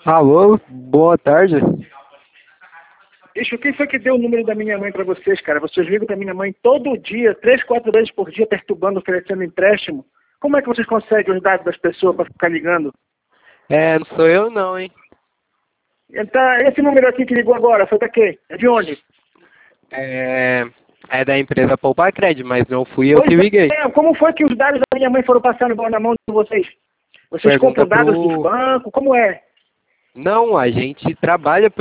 Alô, boa tarde. Bicho, quem foi que deu o número da minha mãe pra vocês, cara? Vocês ligam pra minha mãe todo dia, 3, 4 vezes por dia, perturbando, oferecendo empréstimo. Como é que vocês conseguem os dados das pessoas pra ficar ligando? Não sou eu não, hein? Então, esse número aqui que ligou agora, foi daqui? É de onde? É da empresa Poupa Crédito, mas não fui eu Pois que liguei. como foi que os dados da minha mãe foram passando na mão de vocês? Vocês Pergunta compram dados dos pro... bancos? Como é? Não, a gente trabalha